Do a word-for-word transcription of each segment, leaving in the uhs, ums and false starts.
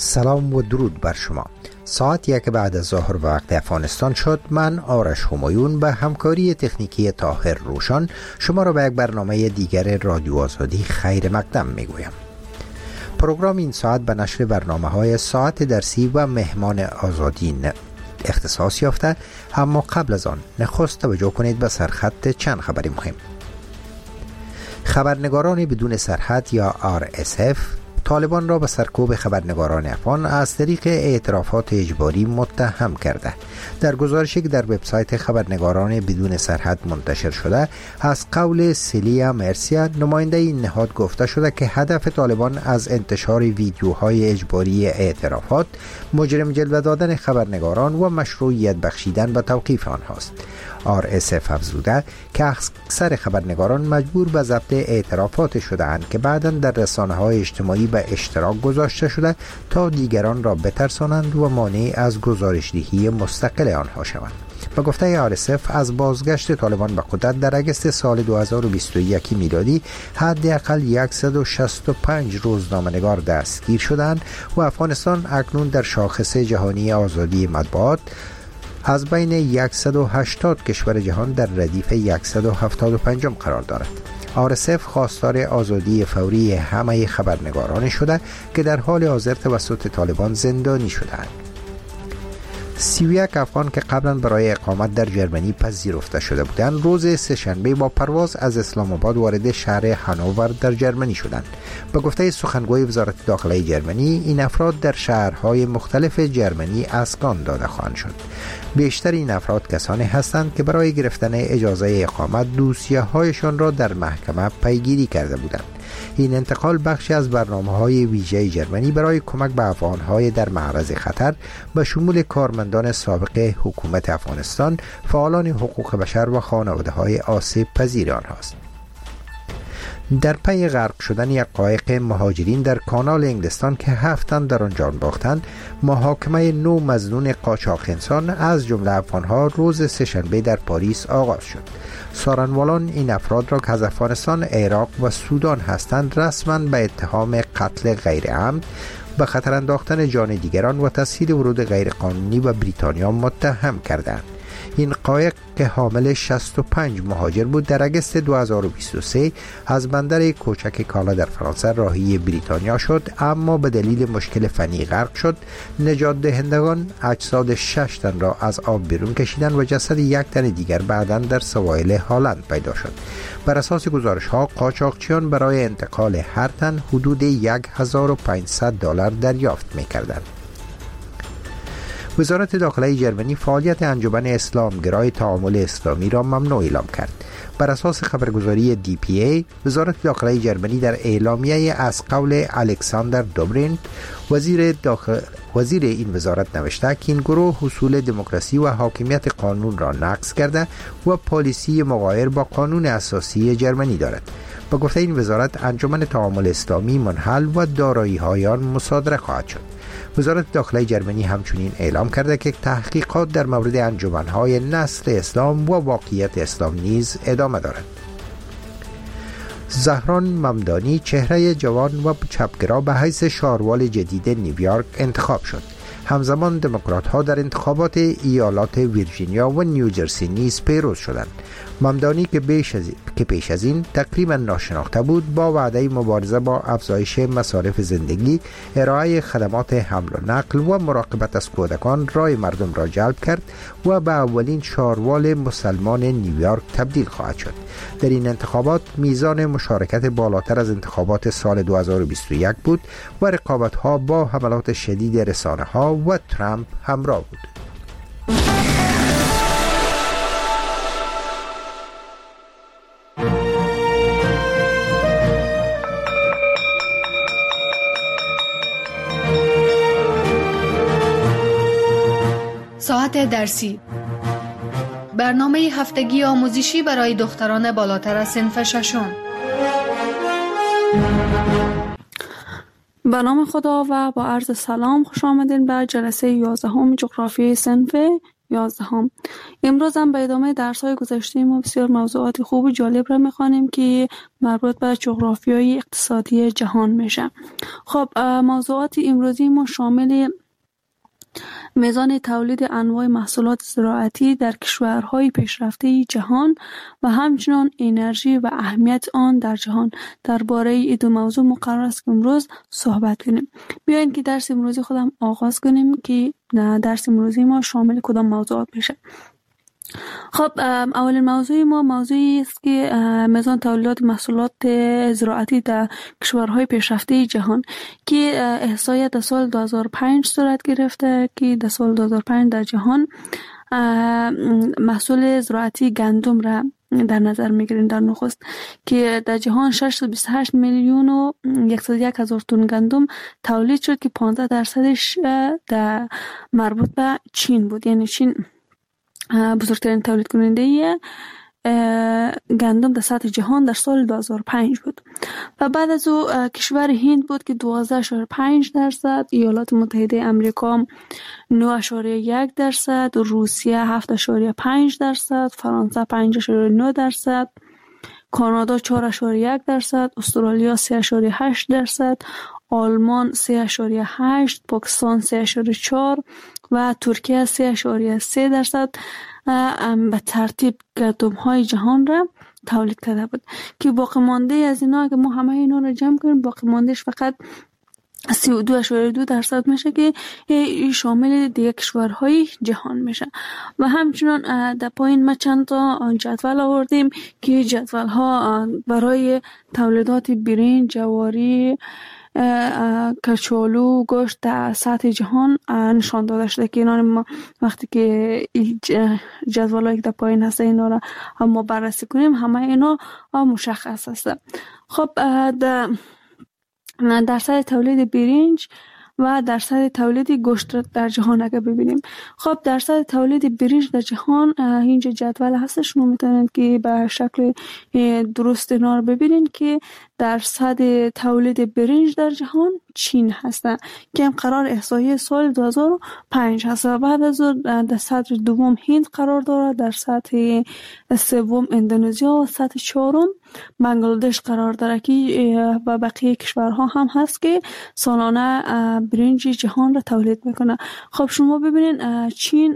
سلام و درود بر شما. ساعت یک بعد از ظهر وقت افغانستان شد. من آرش همایون به همکاری تکنیکی طاهر روشان شما را به یک برنامه دیگر رادیو آزادی خیر مقدم می گویم. پروگرام این ساعت به نشر برنامه های ساعت درسی و مهمان آزادی اختصاص یافته، اما قبل از آن نخست توجه کنید به سرخط چند خبری مهم. خبرنگاران بدون سرحد یا آر اس اف طالبان را به سرکوب خبرنگاران افغان از طریق اعترافات اجباری متهم کرده. در گزارشی که در وبسایت خبرنگاران بدون سرحد منتشر شده، از قول سیلیا مرسیا نماینده این نهاد گفته شده که هدف طالبان از انتشار ویدیوهای اجباری اعترافات مجرم جلوه دادن خبرنگاران و مشروعیت بخشیدن به توقیف آنهاست. آر اس اف افزوده که اکثر خبرنگاران مجبور به ضبط اعترافات شده‌اند که بعداً در رسانه‌های اجتماعی به اشتراک گذاشته شده تا دیگران را بترسانند و مانع از گزارش‌دهی مستقل آنها شوند. به گفته آر اس اف از بازگشت طالبان به قدرت در اگست سال دو هزار و بیست و یک میلادی حداقل صد و شصت و پنج روزنامه‌نگار دستگیر شدند و افغانستان اکنون در شاخص جهانی آزادی مطبوعات از بین صد و هشتاد کشور جهان در ردیف صد و هفتاد و پنج قرار دارد. آر اس اف خواستار آزادی فوری همه خبرنگاران شده که در حال حاضر توسط طالبان زندانی شده‌اند. سی و یک افغان که قبلا برای اقامت در جرمنی پذیرفته شده بودند، روز سه‌شنبه با پرواز از اسلام آباد وارد شهر هانوور در جرمنی شدند. به گفته سخنگوی وزارت داخله جرمنی، این افراد در شهرهای مختلف جرمنی اسکان داده خواهند شد. بیشتر این افراد کسانی هستند که برای گرفتن اجازه اقامت دوسیه‌هایشان را در محکمه پیگیری کرده بودند. این انتقال بخشی از برنامه‌های ویژه جرمنی برای کمک به افغان‌های در معرض خطر به شمول کارمندان سابق حکومت افغانستان، فعالان حقوق بشر و خانواده‌های آسیب پذیر آنهاست. در پی غرق شدن یک قایق مهاجرین در کانال انگلستان که هفت تن در آن جان باختند، محاکمه نو مظنون قاچاق انسان از جمله افغان‌ها روز سه‌شنبه در پاریس آغاز شد. سارنوالان این افراد را که از افغانستان، عراق و سودان هستند رسما به اتهام قتل غیر عمد، به خطر انداختن جان دیگران و تسهیل ورود غیرقانونی به بریتانیا متهم کردند. این قایق که حامل شصت و پنج مهاجر بود در اگست دو هزار و بیست و سه از بندر کوچک کالا در فرانسه راهی بریتانیا شد، اما به دلیل مشکل فنی غرق شد. نجات دهندگان اجساد شش تن را از آب بیرون کشیدند و جسد یک تن دیگر بعداً در سواحل هلند پیدا شد. بر اساس گزارش ها، قاچاقچیان برای انتقال هر تن حدود هزار و پانصد دلار دریافت می‌کردند. وزارت داخله جرمنی فعالیت انجمن اسلامگرای تعامل اسلامی را ممنوع اعلام کرد. بر اساس خبرگزاری دی پی ای، وزارت داخله جرمنی در اعلامیه از قول الکساندر دوبرینت، وزیر داخل وزیر این وزارت نوشته که این گروه حصول دموکراسی و حاکمیت قانون را نقض کرده و پالیسی مغایر با قانون اساسی جرمنی دارد. با گفته این وزارت، انجمن تعامل اسلامی منحل و دارایی‌های آن مصادره خواهد شد. وزارت داخله جرمنی همچنین اعلام کرده که تحقیقات در مورد انجمن‌های نسل اسلام و واقعیت اسلام نیز ادامه دارد. زهران ممدانی، چهره جوان و چپگرا، به حیث شاروال جدید نیویورک انتخاب شد. همزمان دموکرات‌ها در انتخابات ایالات ویرجینیا و نیوجرسی نیز پیروز شدند. ممدانی که پیش از که پیش از این تقریبا ناشناخته بود، با وعده مبارزه با افزایش مصارف زندگی، ارائه خدمات حمل و نقل و مراقبت از کودکان رای مردم را جلب کرد و به اولین شاروال مسلمان نیویورک تبدیل خواهد شد. در این انتخابات میزان مشارکت بالاتر از انتخابات سال دو هزار و بیست و یک بود و رقابت‌ها با حملات شدید رسانه‌ها و ترامپ همراه بود. ساعت درسی، برنامه هفتگی آموزشی برای دختران بالاتر از صنف ششم. به نام خدا و با عرض سلام، خوش آمدین به جلسه یازدهم جغرافیای صنف یازدهم. امروز هم به ادامه درس‌های گذشته ما بسیار موضوعات خوب و جالب را می‌خوانیم که مربوط به جغرافیای اقتصادی جهان میشه. خب موضوعات امروزی ما شامل میزان تولید انواع محصولات زراعتی در کشورهای پیشرفته جهان و همچنین انرژی و اهمیت آن در جهان درباره این دو موضوع مقرر است که امروز صحبت کنیم. بیاین که درس امروزی خودم آغاز کنیم که درس امروزی ما شامل کدام موضوعات میشه. خب اولین موضوع ما موضوعی است که میزان تولیدات محصولات زراعتی در کشورهای پیشرفته جهان که احصایه در سال دو هزار و پنج صورت گرفته که در سال دو هزار و پنج در جهان محصول زراعتی گندم را در نظر میگیریم در نخست که در جهان ششصد و بیست و هشت میلیون و صد و یک هزار تن گندم تولید شد که پانزده درصدش در مربوط به چین بود. یعنی چین بزرگترین تولید کننده گندم در سطح جهان در سال دو هزار و پنج بود. و بعد از او کشور هند بود که دوازده اشاره پنج درصد، ایالات متحده امریکا نه اشاره یک درصد، روسیه هفت اشاره پنج درصد، فرانسه پنج اشاره نه درصد، کانادا چهار اشاره یک درصد، استرالیا سه اشاره هشت درصد، آلمان سه اشاره هشت، پاکستان سه اشاره چهار و ترکیه سه اشاره سه درصد به ترتیب گندم های جهان را تولید کرده بود که باقی مانده از اینا که ما همه اینا را جمع کنیم باقی ماندهش فقط سی و دو اشاره دو درصد میشه که شامل دیگه کشورهای جهان میشه. و همچنان در پایین ما چند تا جدول آوردیم که جدول ها برای تولیدات برنج، جواری، کچالو، گوشت در سطح جهان نشان داده شده که اینا ما وقتی که جدولایی که در پایین هست اینا را ما بررسی کنیم همه اینا مشخص هست. خب در درصد تولید برنج و درصد تولید گوشت در جهان اگر ببینیم، خب درصد تولید برنج در جهان اینجا جدول هست، شما میتونید که به شکل درست اینا رو ببینید که درصد تولید برنج در جهان چین هستن که هم قرار احصایه سال دو هزار و پنج هست و بعد از در سطح دوم هند قرار داره، در سطح سوم اندونزیا و سطح چهارم بنگلادش قرار داره که و بقیه کشورها هم هست که سالانه برنج جهان را تولید میکنه. خب شما ببینید چین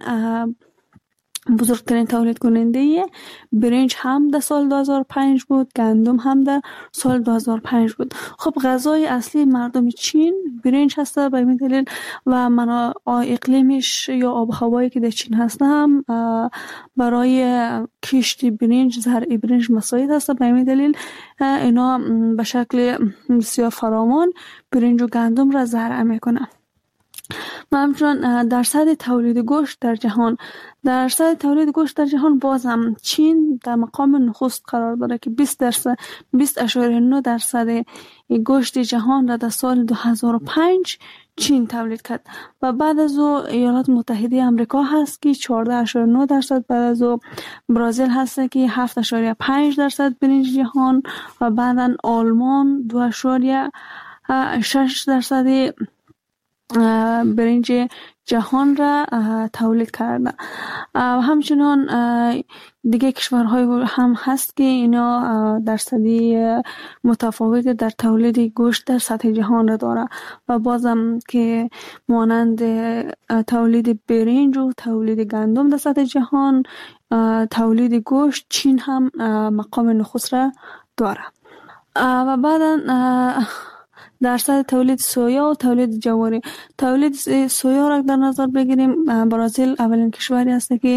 بزرگترین تولید کننده برنج هم در سال دو هزار و پنج بود، گندم هم در سال دو هزار و پنج بود. خب غذای اصلی مردم چین برنج هست به این دلیل و منابع اقلیمش یا آب و هوایی که در چین هست هم برای کشت برنج، زرع برنج مساعد هست. به این دلیل اینا به شکل بسیار فراوان برنج و گندم را زرع میکنن. و همچنان درصد تولید گوشت در جهان، درصد تولید گوشت در جهان باز هم چین در مقام نخست قرار داره که بیست درصد بیست اشاره نه درصد گوشت جهان را در سال دو هزار و پنج چین تولید کرد و بعد از او ایالات متحده امریکا هست که چهارده اشاره نه درصد، بعد از او برزیل هست که هفت اشاره پنج درصد برنج جهان و بعدا آلمان دو اشاره شش درصد برنج جهان را تولید کرده. همچنان دیگه کشورهای هم هست که اینا درصدی متفاوت در تولید گوشت در سطح جهان را داره و بازم که مانند تولید برنج و تولید گندم در سطح جهان، تولید گوشت چین هم مقام نخست را داره. و بعدا درصد تولید سویا و تولید جواری، تولید سویا را در نظر بگیریم، برزیل اولین کشوری است که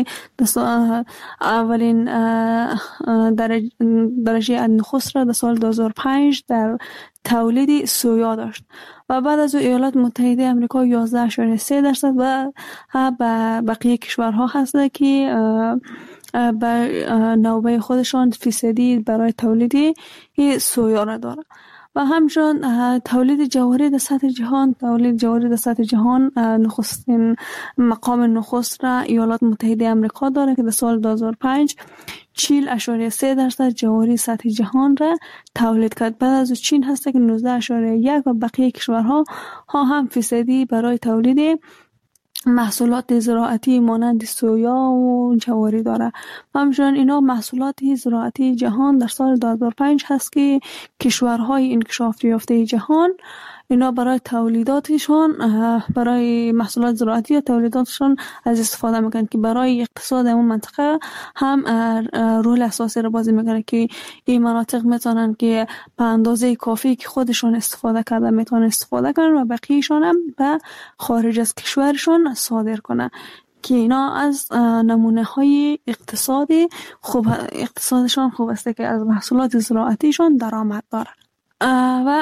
اولین درجه, درجه نخست را در سال دو هزار و پنج در تولید سویا داشت و بعد از او ایالات متحده امریکا یازده اشاره سه درصد و بقیه کشورها هست که به نوبه خودشان فیصدی برای تولید سویا را داره. و همچنان تولید جواری در سطح جهان، تولید جواری در سطح جهان نخستین مقام نخست را ایالات متحده امریکا داره که در سال دو هزار و پنج چهل اشاره سه درصد جواری سطح جهان را تولید کرد. بعد از چین هست که نوزده اشاره یک و بقیه کشورها ها هم فیصدی برای تولید محصولات زراعتی مانند سویا و جواری داره. همچنین اینا محصولات زراعتی جهان در سال دو هزار و پنج هست که کشورهای انکشاف یافته جهان اینا برای تولیداتشان، برای محصولات زراعتی یا تولیداتشان از استفاده میکنن که برای اقتصاد اون منطقه هم رول اساسی رو بازی میکنه که این مناطق میتونن که به اندازه کافی که خودشون استفاده کرده میتونن استفاده کنن و بقیهشان هم به خارج از کشورشون صادر کنن که اینا از نمونه های اقتصادی خوب اقتصادشان خوب است که از محصولات زراعتیشون درآمد داره. و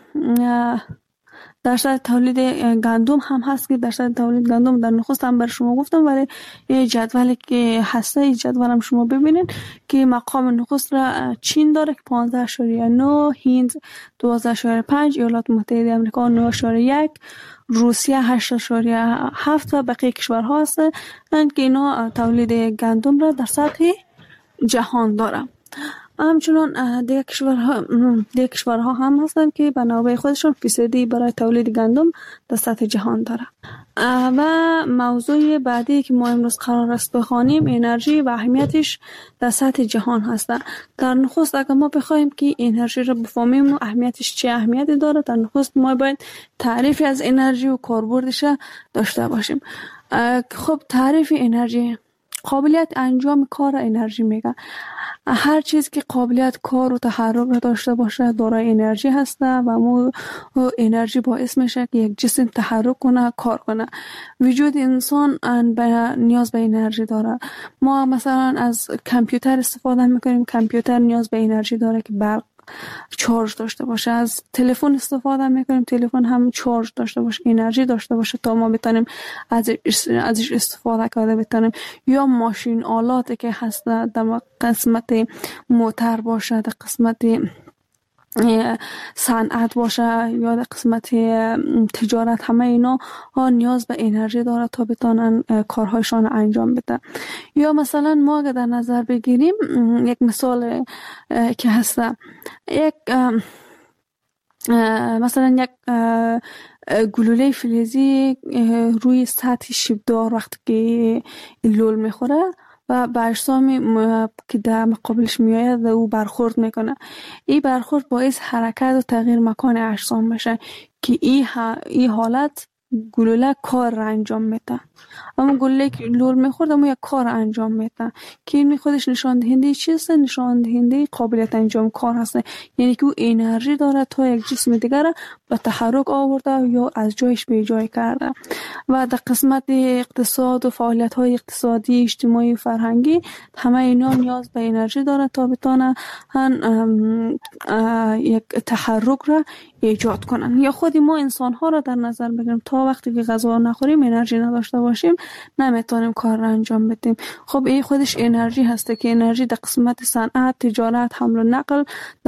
درصد تولید گندم هم هست که درصد تولید گندم در نخست هم بر شما گفتم، ولی یه جدولی که هسته این جدول هم شما ببینید که مقام نخست را چین داره که پانزده اشاریه نه، هند دوازده اشاریه پنج، ایالات متحده آمریکا نه اشاریه یک، روسیه هشت اشاریه هفت و بقیه کشورها هستند که اینا تولید گندم را در سطح جهان داره. همچنان دیگه کشورها دیگه کشورها هم هستند که به نوبه خودشون فیصدی برای تولید گندم در سطح جهان داره. و موضوع بعدی که ما امروز قرار است بخوانیم انرژی و اهمیتش در سطح جهان هست. در نخست اگر ما بخوایم که انرژی رو بفهمیم و اهمیتش چه اهمیتی داره، در نخست ما باید تعریفی از انرژی و کاربردش داشته باشیم. خب تعریف انرژی قابلیت انجام کار انرژی میگه. هر چیز که قابلیت کار و تحرک را داشته باشه دارای انرژی هسته و مو انرژی باعث میشه که یک جسم تحرک کنه، کار کنه. وجود انسان نیاز به انرژی داره. ما مثلا از کامپیوتر استفاده میکنیم، کامپیوتر نیاز به انرژی داره که برق چارج داشته باشه. از تلفن استفاده میکنیم، تلفن هم چارج داشته باشه، انرژی داشته باشه تا ما بتونیم از ازش استفاده کرده بتونیم. یا ماشین آلاتی که هست در قسمت موتور باشه، در قسمت صنعت باشه یا در قسمت تجارت، همه اینا ها نیاز به انرژی داره تا بتونن کارهایشان انجام بدن. یا مثلا ما اگر در نظر بگیریم یک مثال که هست، یک مثلا یک گلوله فلزی روی سطح شیبدار وقتی که لول میخوره و به اجسامی که در مقابلش میآید او برخورد میکنه، این برخورد باعث حرکت و تغییر مکان اجسام میشه که این ای حالت گلوله کار را انجام میده. اما گلوله که لول میخورد اما یک کار انجام میده که این خودش نشان دهنده چیست؟ نشان دهنده قابلیت انجام کار هست. یعنی که او انرژی داره تا یک جسم دیگر به تحرک آورده یا از جایش به جای کرده. و در قسمت اقتصاد و فعالیت های اقتصادی، اجتماعی و فرهنگی همه اینا نیاز به انرژی داره تا بتونه یک تحرک را ایجاد کنن. یا خودی ما انسان ها را در نظر بگیریم، تا وقتی که غذا نخوریم انرژی نداشته باشیم نمیتونیم کار را انجام بدیم. خب این خودش انرژی هسته که انرژی در قسمت صنعت، تجارت، حمل و نقل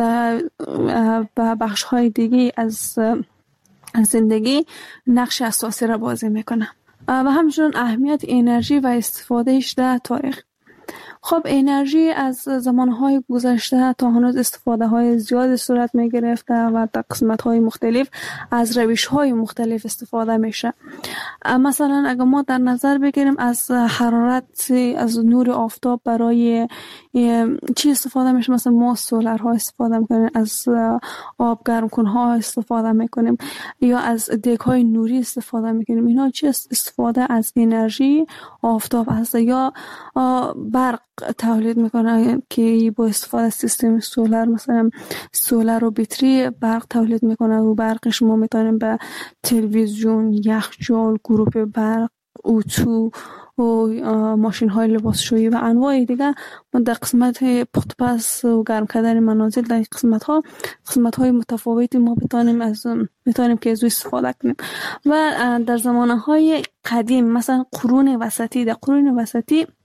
و بخش های دیگه از زندگی نقش اساسی را بازی میکنه. و همچنین اهمیت انرژی و استفادهش در تاریخ. خب انرژی از زمانهای گذشته تا هنوز استفاده های زیاد صورت می گرفته و در قسمت های مختلف از روش های مختلف استفاده میشه. مثلا اگر ما در نظر بگیریم از حرارت، از نور آفتاب برای چی استفاده میشه؟ مثلا ما سولرها استفاده میکنیم، از آب گرم کنها استفاده میکنیم یا از دیگ های نوری استفاده میکنیم. اینا چی استفاده از انرژی آفتاب هست. یا برق تولید میکنه که با استفاده از سیستم سولر، مثلا سولر و بطری برق تولید میکنه و برقش ما میتونیم به تلویزیون، یخچال، گروه برق، اتو و ماشین های لباسشویی و انواع دیگه در قسمت پخت پز و گرم کردن منازل در قسمت ها قسمت های متفاوتی ما بتونیم از بتونیم که از استفاده کنیم. و در زمانه های قدیم مثلا قرون وسطی، در قرون وسطی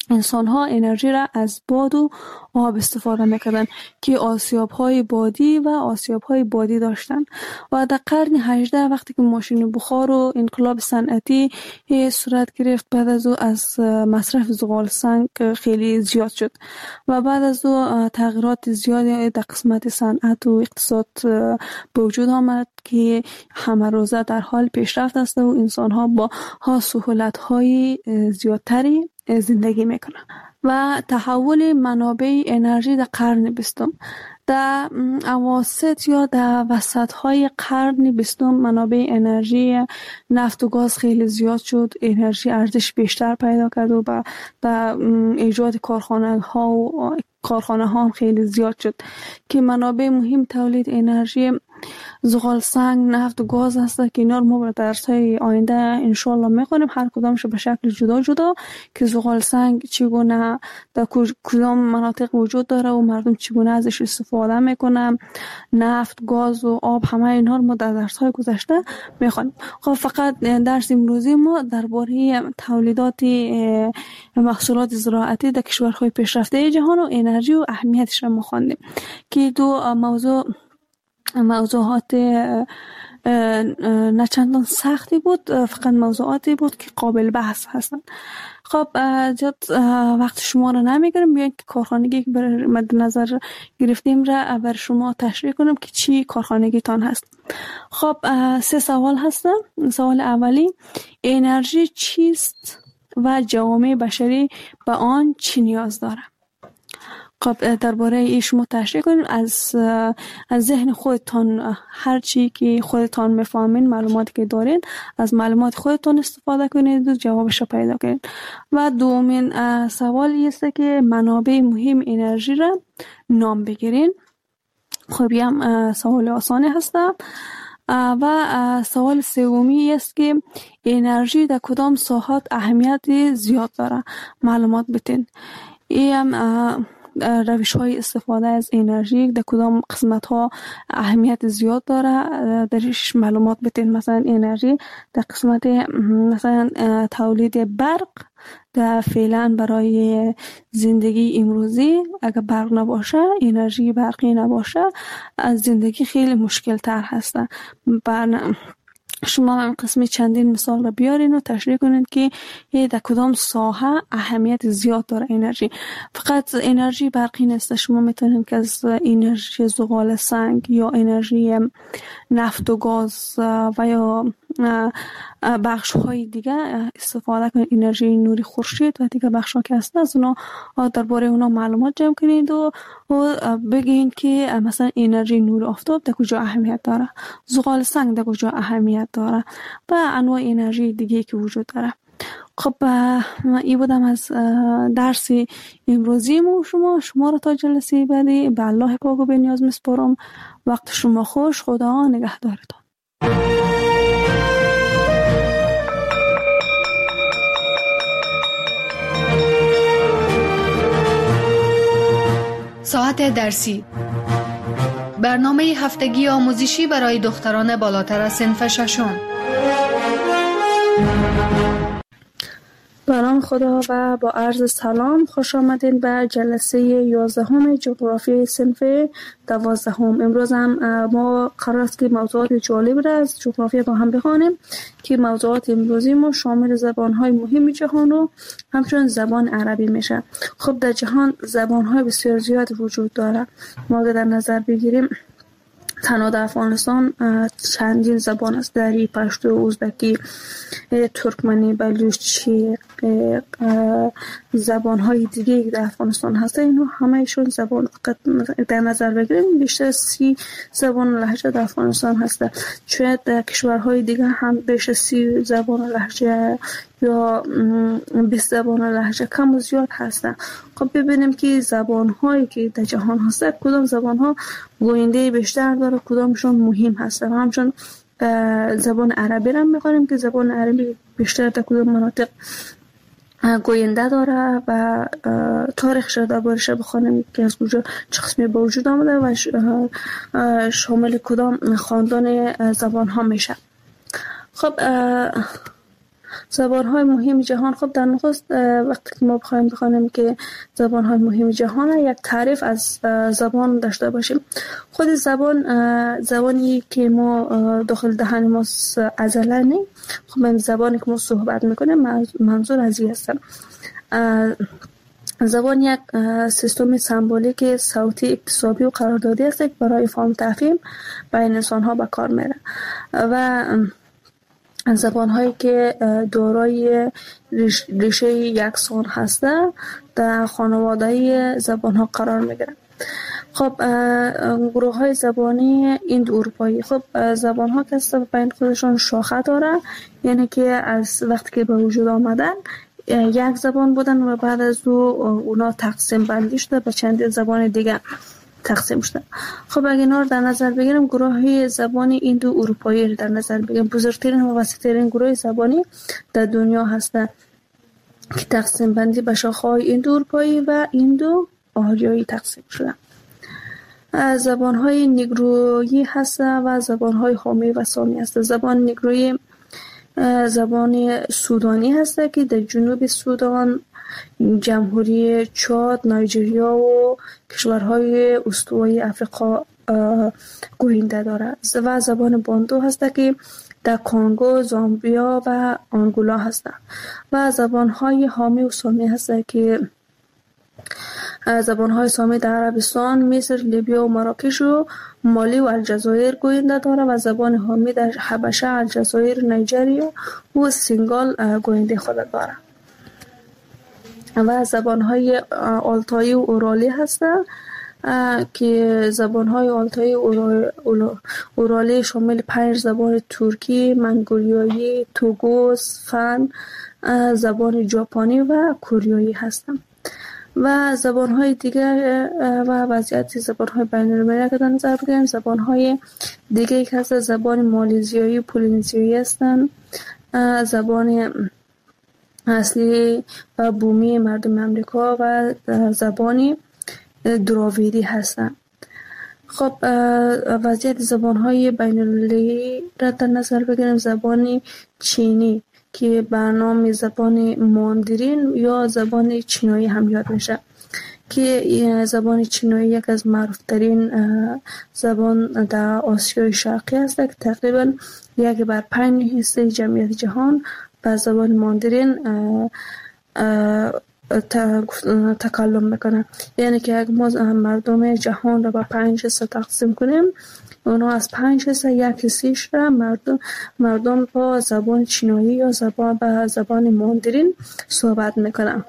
انسان ها انرژی را از باد و آب استفاده میکردن که آسیاب های بادی و آسیاب های بادی داشتن و در قرن هجدهم وقتی که ماشین بخار و انقلاب صنعتی صورت گرفت، بعد از او از مصرف زغال سنگ خیلی زیاد شد و بعد از او تغییرات زیادی در قسمت صنعت و اقتصاد به وجود آمد که همه روزه در حال پیشرفت است و انسان ها با ها سهولت های زیادتری زندگی میکنن و تحول منابع انرژی در قرن بیستم. در اواسط یا در وسط های قرن بیستم منابع انرژی نفت و گاز خیلی زیاد شد، انرژی ارزش بیشتر پیدا کرد و در ایجاد کارخانه ها و کارخانه ها هم خیلی زیاد شد که منابع مهم تولید انرژی زغال سنگ، نفت و گاز هست که اینا رو ما در درس‌های آینده انشالله میخونیم، هر کدامش به شکل جدا جدا که زغال سنگ چگونه در کدام مناطق وجود داره و مردم چگونه ازش استفاده میکنن، نفت، گاز و آب، همه اینا رو ما در درس‌های گذشته میخونیم. خب فقط درس امروزی ما درباره تولیدات محصولات زراعتی در کشورهای پیشرفته جهان و انرژی و اهمیتش رو میخوندیم که دو موضوع موضوعات نه چندان سختی بود، فقط موضوعاتی بود که قابل بحث هستن. خب جد وقت شما رو نمیگیرم، بیاین که کارخانگی که بر مد نظر گرفتیم را بر شما تشریح کنم که چی کارخانگی تان هست. خب سه سوال هستن. سوال اولی، انرژی چیست و جوامع بشری به آن چی نیاز داره؟ خب درباره این شما تشریح کنید، از از ذهن خودتان هر چی که خودتان میفهمین، معلوماتی که دارین، از معلومات خودتان استفاده کنید و جوابش رو پیدا کنید. و دومین سوال است که منابع مهم انرژی را نام بگیرین. خب هم سوال آسانی هست. و سوال سومی است که انرژی در کدام ساحات اهمیت زیاد داره، معلومات بتین. این هم روش های استفاده از انرژی در کدام قسمت ها اهمیت زیاد داره، درش معلومات بتین. مثلا انرژی در قسمت مثلا تولید برق در فعلا برای زندگی امروزی اگر برق نباشه، انرژی برقی نباشه، از زندگی خیلی مشکل تر هسته. بر شما هم قسمی چندین مثال را بیارین و تشریح کنید که در کدام ساحه اهمیت زیاد داره انرژی. فقط انرژی برقی نیست، شما میتونید که از انرژی زغال سنگ یا انرژی نفت و گاز و یا بخش های دیگه استفاده کنید، انرژی نوری خورشید و دیگه بخش ها که هست از اونا درباره اونا معلومات جمع کنید و بگین که مثلا انرژی نور آفتاب در کجا اهمیت داره، زغال سنگ در کجا اهمیت داره و انواع انرژی دیگه که وجود داره. خب این بودم از درس امروزی ما شما شما را تا جلسه بعدی به الله پاک و بی‌نیاز میسپارم. وقت شما خوش، خدا نگهدارتان. ساعت درسی، برنامه هفتگی آموزشی برای دختران بالاتر از صنف ششم. به نام خدا و با عرض سلام، خوش آمدین به جلسه یازدهم جغرافی صنف دوازدهم. امروز هم ما قرار است که موضوعات جالب را از جغرافی با هم بخوانیم که موضوعات امروزی ما شامل زبان‌های مهم جهان و همچنین زبان عربی میشه. خب در جهان زبان‌های بسیار زیاد وجود داره. ما اگر در نظر بگیریم تنها در افغانستان چندین زبان است، دری، پشتو، ازبکی، ترکمنی، بلوچی، زبان‌های دیگه در افغانستان هست. اینو همه‌شون زبان فقط در نظر بگیریم بیشتر سی زبان و لهجه در افغانستان هست. شاید در کشورهای دیگه هم بیش از سی زبان و لهجه یا بیست زبان و لهجه کم و زیاد هستن. خب ببینیم که زبان‌هایی که در جهان هست کدام زبان‌ها گوینده بیشتر داره، کدامشون مهم هستن. همچنین زبان عربی را می‌خونیم که زبان عربی بیشتر در کدام مناطق گوینده داره و تاریخش را دربارش بخونیم که از کجا چه قسمی به وجود آمده و شامل کدام خاندان زبان ها میشه. خب زبان‌های مهم جهان. خب در نخست وقتی که ما بخوایم بخوانیم که زبان‌های مهم جهان، یک تعریف از زبان داشته باشیم. خود زبان زبانی که ما داخل دهن ما عضله نی، خب این زبانی که ما صحبت میکنیم منظور از این هستن. زبان یک سیستم سمبولیک صوتی اکتسابی و قراردادی است که برای فهم تفهیم بین انسان‌ها به کار میره و زبان‌هایی که دارای ریشه یکسان هستند در خانواده زبان‌ها قرار میگیرند. خب گروه‌های زبانی ایند اروپایی، خب زبان‌ها که بین خودشون شاخه داره، یعنی که از وقتی که به وجود آمدن یک زبان بودن و بعد از او اونا تقسیم بندی شده به چند زبان دیگه تقسیم شده. خب اگه اینا رو در نظر بگیریم، گروه زبانی ایندو اروپایی رو در نظر بگیریم، بزرگترین و وسیع‌ترین گروه زبانی در دنیا هسته که تقسیم بندی به شاخه‌های ایندو اروپایی و ایندو آریایی تقسیم شده. زبان‌های نیگرویی هسته و زبان‌های حامی و سامی هسته. زبان نیگرویی زبان سودانی هسته که در جنوب سودان، جمهوری چاد، نایجریا و کشورهای استوایی افریقا گوینده دارد و زبان باندو هسته که در کنگو، زامبیا و آنگولا هسته و زبانهای حامی و سامی هسته که زبانهای سامی در عربستان، مصر، لیبیا و مراکش و مالی و الجزایر گوینده داره و زبان حامی در حبشه، الجزایر، نیجریه و سنگال گوینده خود داره و زبانهای آلتایی و اورالی هستند که زبانهای آلتایی و اورالی شامل پنج زبان ترکی، منگولیایی، توگوس، فن، زبان ژاپنی و کوریایی هستند. و زبان‌های دیگر و وضعیت زبان‌های بین‌المللی که در نظر بگیریم، زبان‌های دیگه که هست زبان مالزیایی و پولینزیایی هستند، زبان اصلی و بومی مردم امریکا و زبان دراویدی هستند. خب وضعیت زبان‌های بین‌المللی را در نظر بگیریم، زبان چینی که به نام زبان ماندرین یا زبان چینایی هم یاد میشه که زبان چینایی یک از معروفترین زبان در آسیای شرقی است که تقریبا یک بر پنج حصه جمعیت جهان به زبان ماندرین تکلم میکنه. یعنی که اگر ما مردم جهان را به پنج حصه تقسیم کنیم، اونا از پنج حصه یک حصه‌اش را مردم مردم با زبان چینایی یا زبان به زبان ماندرین صحبت میکنن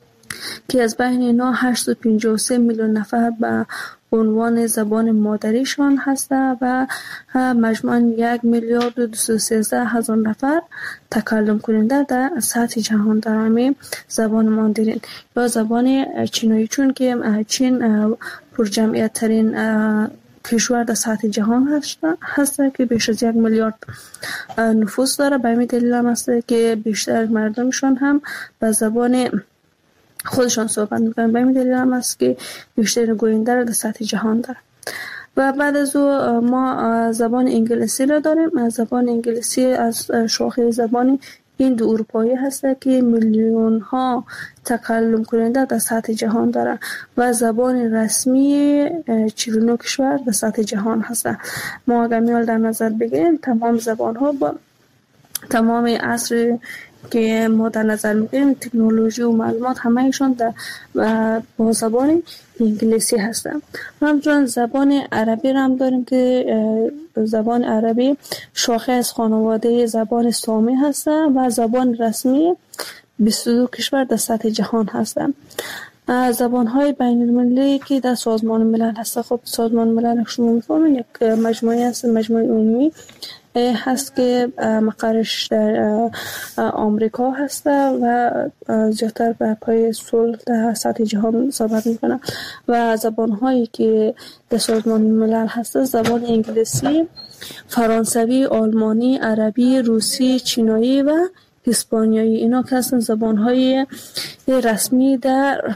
که از بین اینا هشتصد و پنجاه و سه میلیون نفر به عنوان زبان مادریشان هسته و مجموعاً یک میلیارد و دویست و سیزده هزار نفر تکلم کننده در سطح جهان دارند زبان ماندرین یا زبان چینایی، چون که چین پرجمعیت ترین کشور در سطح جهان هست که بیش از یک میلیارد نفوس داره. به همین دلیل هم هست که بیشتر مردمشان هم به زبان خودشان صحبت میکنن. به همین دلیل هم هست که بیشتر گوینده در سطح جهان داره. و بعد از او ما زبان انگلیسی را داریم. زبان انگلیسی از شاخه زبان هند اروپایی هست که میلیون ها تکلم کننده در سطح جهان داره و زبان رسمی چهل و نه کشور در سطح جهان هست. ما اگر میال در نظر بگیریم، تمام زبان ها با تمام عصر که ما در نظر میگیریم، تکنولوژی و معلومات همه ایشان در با زبان انگلیسی هستن. همچنین زبان عربی را هم داریم که زبان عربی شاخه از خانواده زبان سامی هستن و زبان رسمی بیست و دو کشور در سطح جهان هستن. زبان‌های بین‌المللی که در سازمان ملل هست. خب سازمان ملل شما می‌فهمید یک مجموعه است، مجموعه عمومی هست که مقرش در آمریکا هست و زیادتر به پای صلح در سطح جهان صحبت میکنه و زبان‌هایی که در سازمان ملل هست زبان انگلیسی، فرانسوی، آلمانی، عربی، روسی، چینایی و اسپانیایی. اینا که هستن زبان‌های رسمی در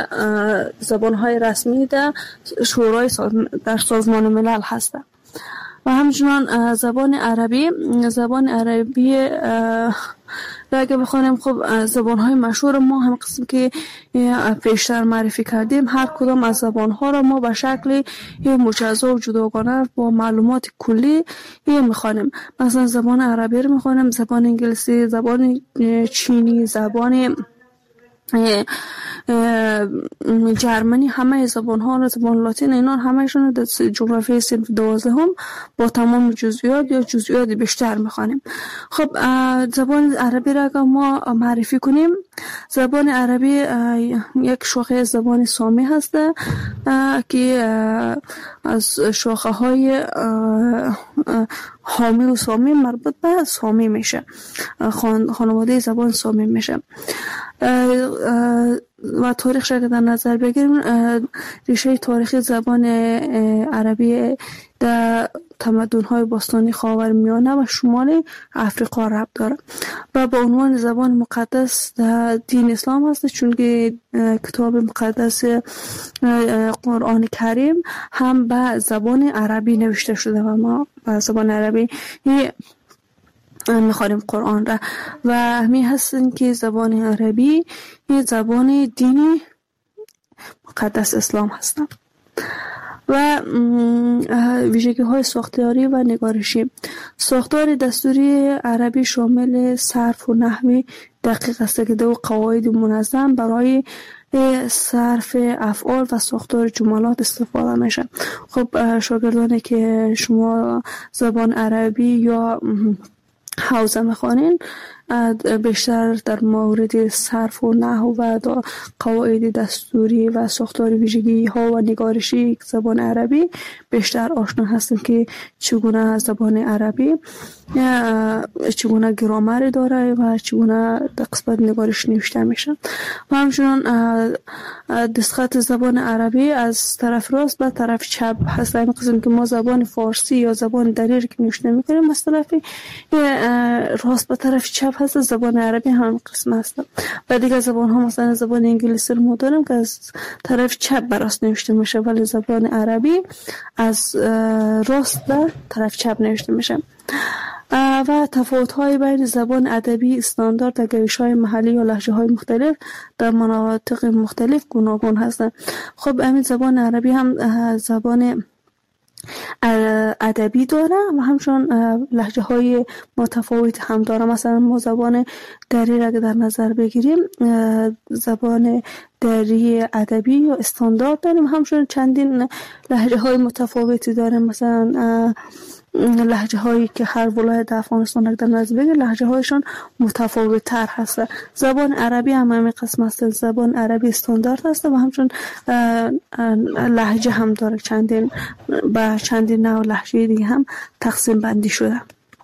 زبان‌های رسمی در شورای در سازمان ملل هستند. و همچنان زبان عربی زبان عربی را اگه بخوانیم، خب زبان‌های مشهور ما هم قسم که پیشتر معرفی کردیم، هر کدام از زبان‌ها را ما به شکل مجزا و جداگانه با معلومات کلی می‌خوانیم. مثلا زبان عربی رو می‌خوانیم، زبان انگلیسی، زبان چینی، زبان جرمنی، همه زبان ها، زبان لاتین، اینا همهشون در جغرافی صنف دوازدهم با تمام جزئیات یا جزئیات بیشتر میخوانیم. خب زبان عربی را که ما معرفی کنیم، زبان عربی یک شاخه زبان سامی هست که از شاخه های حامی و سامی مربوط به سامی میشه، خانواده زبان سامی میشه. و تاریخش اگر در نظر بگیریم، ریشه تاریخی زبان عربی در تمدن‌های باستانی خاورمیانه و شمال افریقا ربط داره و با عنوان زبان مقدس در دین اسلام هست، چون که کتاب مقدس قرآن کریم هم به زبان عربی نوشته شده و ما به زبان عربی میخوانیم قرآن را و همین هستن که زبان عربی زبان دینی مقدس اسلام هستن. و ویژگی های ساختاری و نگارشی. ساختار دستوری عربی شامل صرف و نحوی دقیق است که دو قواعد منظم برای صرف افعال و ساختار جملات استفاده میشه. خب شاگردانی که شما زبان عربی یا حوزه میخوانین، بیشتر در مورد صرف و نحو و قواعد دستوری و ساختار ویژگی ها و نگارشی زبان عربی بیشتر آشنا هستیم که چگونه زبان عربی چگونه گرامر داره و چگونه در قسمت نگارش نوشته میشه. و همچنان دستخط زبان عربی از طرف راست به طرف چپ هست. این قسم که ما زبان فارسی یا زبان دری که نوشته میکنیم از طرف راست به طرف چپ هست، زبان عربی هم قسم هست. و دیگه زبان ها مثلا زبان انگلیسی رو داریم که از طرف چپ به راست نوشته میشه، ولی زبان عربی از راست به طرف چپ نوشته میشه. و تفاوت‌های بین زبان ادبی استاندارد و گویش‌های محلی یا لهجه‌های مختلف در مناطق مختلف گوناگون هستند. خب همین زبان عربی هم زبان ادبی داره و همچنان لهجه‌های متفاوت هم داره. مثلا ما زبان دری را در نظر بگیریم، زبان دری ادبی یا استاندارد داریم، همچنان چندین لهجه‌های متفاوتی داریم. مثلا لهجه هایی که هر ولایت در افغانستان در نظر بگیر لهجه هایشان متفاوت تر هست. زبان عربی هم همین قسم است، زبان عربی استاندارد هست و همچون لهجه هم داره، چندین با چندین نوع لهجه دیگه هم تقسیم بندی شده.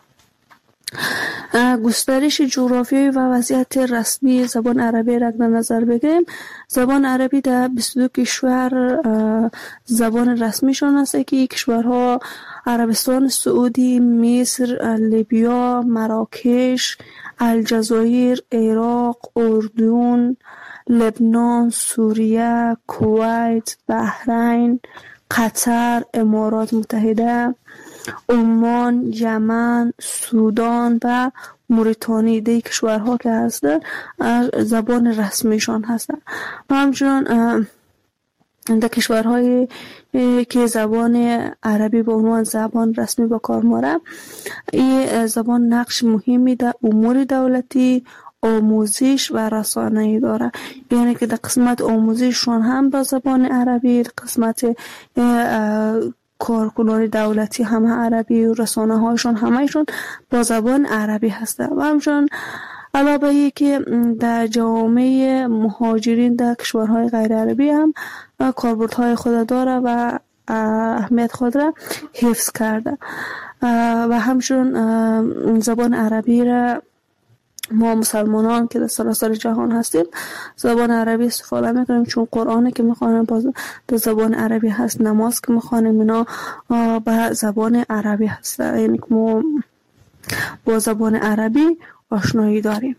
گسترش جغرافیایی و وضعیت رسمی زبان عربی را در نظر بگیریم، زبان عربی در بیست و دو کشور زبان رسمیشان است که کشورها عربستان سعودی، مصر، لیبیا، مراکش، الجزایر، عراق، اردن، لبنان، سوریه، کویت، بحرین، قطر، امارات متحده، عمان، یمن، سودان و موریتانی دی کشورها که هستند زبان رسمیشان هستند. و همچنان در کشورهای که زبان عربی به عنوان زبان رسمی به کار میبره، این زبان نقش مهمی در امور دولتی، آموزش و رسانه‌ای داره. یعنی که در قسمت آموزششون هم با زبان عربی، در قسمت کارکنان دولتی هم عربی و رسانه هایشون همهشون با زبان عربی هسته. و همچنان علاوه ای که در جامعه مهاجرین در کشورهای غیر عربی هم کاربردهای خود داره و اهمیت خود را حفظ کرده. و همچنان زبان عربی را ما مسلمانان که در سراسر جهان هستیم زبان عربی استفاده میکنیم، چون قرآنی که میخوانیم باز در زبان عربی هست، نماز که میخوانیم اینا به زبان عربی هست. یعنی که ما با زبان عربی آشنایی داریم.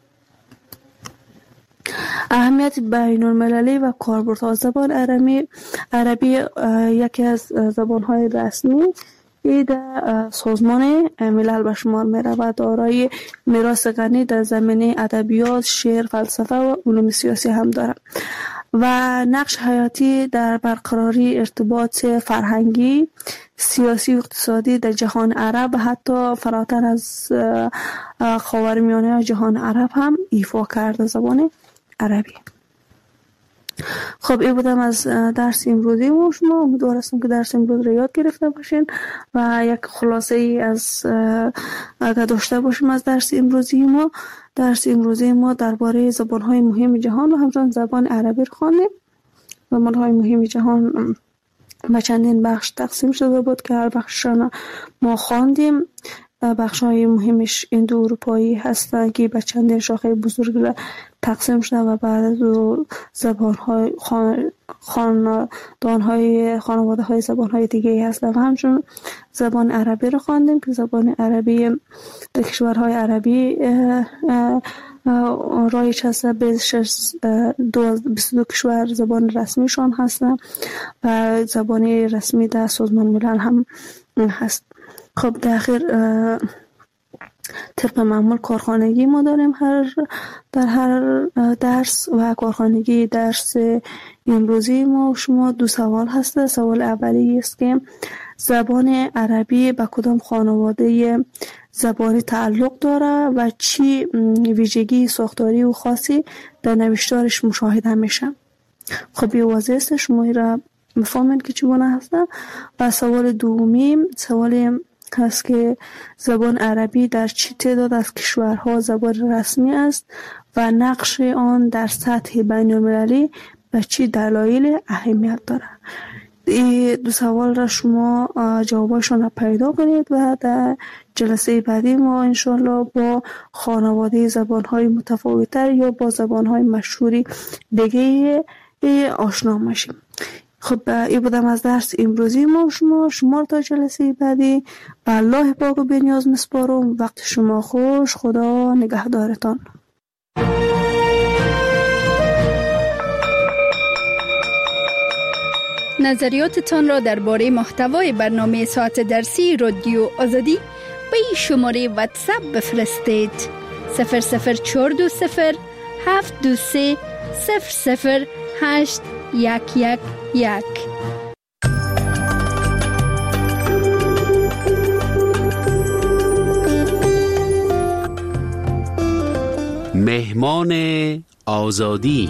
اهمیت بین المللی و کاربردها. زبان عربی عربی یکی از زبان‌های رسمی این در سازمان ملل به شمار میره و دارای میراث غنی در زمینه ادبیات، شعر، فلسفه و علوم سیاسی هم داره و نقش حیاتی در برقراری ارتباط فرهنگی، سیاسی و اقتصادی در جهان عرب و حتی فراتر از خاورمیانه جهان عرب هم ایفا کرده زبان عربی. خب این بودم از درس امروزی و شما. امیدوار هستم که درس امروز رو یاد گرفته باشین و یک خلاصه ای از اگر داشته باشیم از درس امروزی ما. درس امروزی ما درباره زبان‌های مهم جهان و همچنین زبان عربی رو خواندیم. زبان‌های مهم جهان به چندین بخش تقسیم شده بود که هر بخششان ما خواندیم. بخش‌های مهمش اندو اروپایی هستند که به چندین شاخه بزرگ تقسیم شده و بعد از زبان‌های خاندان‌های خانواده‌های زبان‌های دیگه هستند و همچنین زبان عربی رو خواندیم که زبان عربی در کشورهای عربی رایج هست. بیست و دو کشور زبان رسمیشان هستند و زبان رسمی در سازمان ملل هم هست. خب در آخر طبق معمول کارخانگی ما داریم هر در هر درس و کارخانگی درس امروزی ما شما دو سوال هست. سوال اولی است که زبان عربی به کدام خانواده زبانی تعلق داره و چی ویژگی ساختاری و خاصی در نوشتارش مشاهده میشه. خب یه واضح است شما را بفهمید که چگونه هست. و سوال دومی سوال هست که زبان عربی در چه تعداد از کشورها زبان رسمی است و نقش آن در سطح بین المللی به چه دلایل اهمیت دارد. این دو سوال را شما جوابشان را پیدا کنید و در جلسه بعدی ما انشالله با خانواده زبان‌های متفاوت‌تر یا با زبان‌های مشهوری دیگه آشنا میشیم. خب این بودم از درس امروزی ما شما شما تا جلسه بعدی به الله پاک و بی‌نیاز میسپارم. وقت شما خوش. خدا نگهدارتان. نظریاتتان را درباره محتوای برنامه ساعت درسی رادیو آزادی به این شماره واتساپ بفرستید: صفر صفر چهار دو صفر هفت دو سه صفر صفر هشت یک یک یک. مهمان آزادی.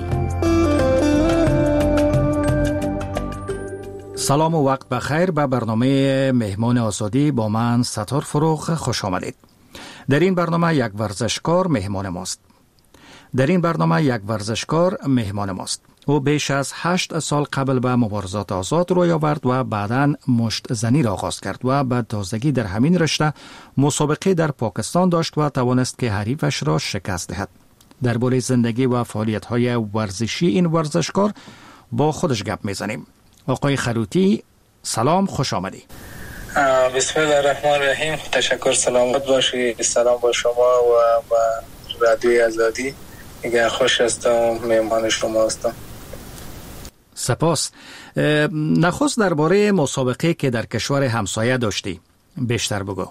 سلام و وقت بخیر به برنامه مهمان آزادی با من ستار فروغ خوش آمدید. در این برنامه یک ورزشکار مهمان ماست. در این برنامه یک ورزشکار مهمان ماست. او بیش از هشت سال قبل به مبارزات آزاد روی آورد و بعداً مشت زنی را آغاز کرد و به تازگی در همین رشته مسابقه در پاکستان داشت و توانست که حریفش را شکست دهد. درباره زندگی و فعالیت‌های ورزشی این ورزشکار با خودش گپ میزنیم. آقای خروتی سلام، خوش آمدی. بسم الله الرحمن الرحیم. تشکر، سلامت باشی. سلام با شما و با رادیوی آزادی. دیگه خوش هستم مهمان شما هستم. سپاس. نخست درباره مسابقه که در کشور همسایه داشتی بیشتر بگو.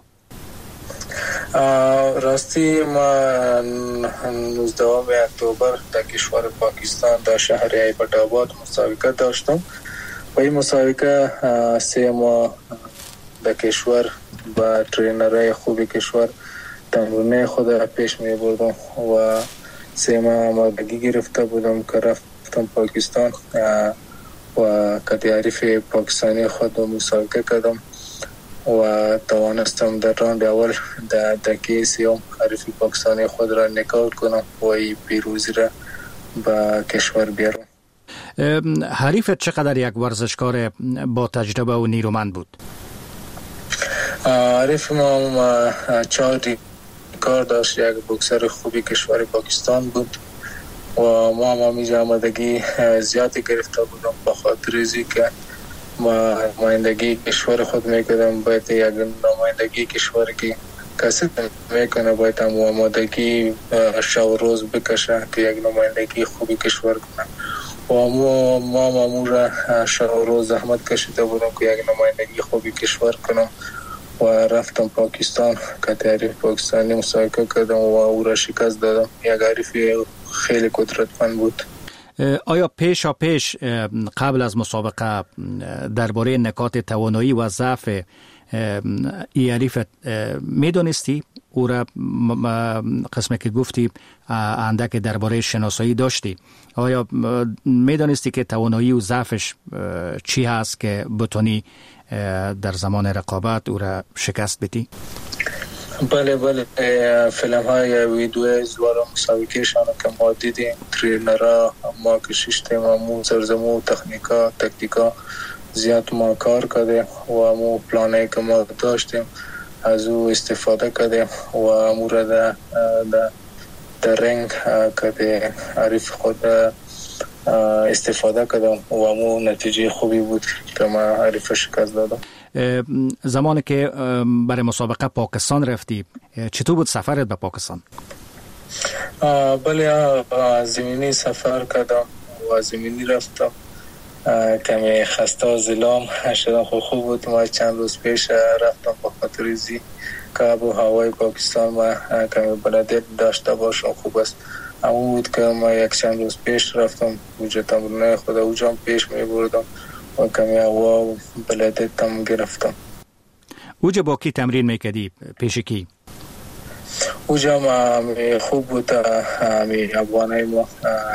راستی ما نوزدهم اکتبر در کشور پاکستان در شهر ایبت آباد مسابقه داشتم و این مسابقه سه ماه در کشور با ترینرهای خوبی کشور تمرین خود پیش می بردم و سه ماه آمادگی گرفته بودم که رفتم پاکستان و کتیاریف پاکستانی خود مسابقه کردم و توانستم در راند اول در دقیقه سیوم حریف پاکستانی خود را نکاوت کنم و این پیروزی را به کشور بیارم. حریفت چقدر یک ورزشکار با تجربه و نیرومند بود؟ حریف ما چهار کار داشت. یک بوکسر خوبی کشور پاکستان بود و ما هم همیشه آمادگی زیادی گرفته بودم با خاطر ازی که ما نمایندگی کشور خود میکردم. باید یک نمایندگی کشور که کسی میکنه باید هم آمادگی شب روز بکشه که یک نمایندگی خوبی کشور کنه و ما ما مامور شب روز زحمت کشیده بودم که یک نمایندگی خوبی کشور کنم و رفتم پاکستان که حریف پاکستانی مسابقه کردم و او را شکست دادم. یک حریف خیلی قدرتمند بود. آیا پیشا پیش قبل از مسابقه درباره نکات توانایی و ضعف ای حریف میدونستی؟ او را قسمی که گفتی اندک درباره شناسایی داشتی. آیا میدونستی که توانایی و ضعفش چی هست که بتونی در زمان رقابت او را شکست بدی؟ بله بله فیلم های ویدیو زوار مسابقه شانه که ما دیدیم، ترینرها ما کشیشتیم و مو سرزمو تکنیکا تکتیکا زیاد ما کار کردیم و مو پلانه که ما داشتیم از او استفاده کردیم و امو را در در رنگ که حریف خود استفاده کردم و امو نتیجه خوبی بود که ما حریف شکست دادم. زمانی که برای مسابقه پاکستان رفتی چطور بود سفرت به پاکستان؟ بله زمینی سفر کردم و زمینی رفتم، کمی خسته و زلام شدم. خوب خوب بود. ما چند روز پیش رفتم با خاطر زی که ابو هوای پاکستان ما کمی بلدیت داشته باشم خوب است. اما بود که ما یک چند روز پیش رفتم اوجا تمرینای خود اوجا پیش می بردم و کمی هوا و بلدیت هم گرفتم. اوجا با کی تمرین میکردی؟ پیش کی؟ اوجا ما خوب بود. همی افغانای ما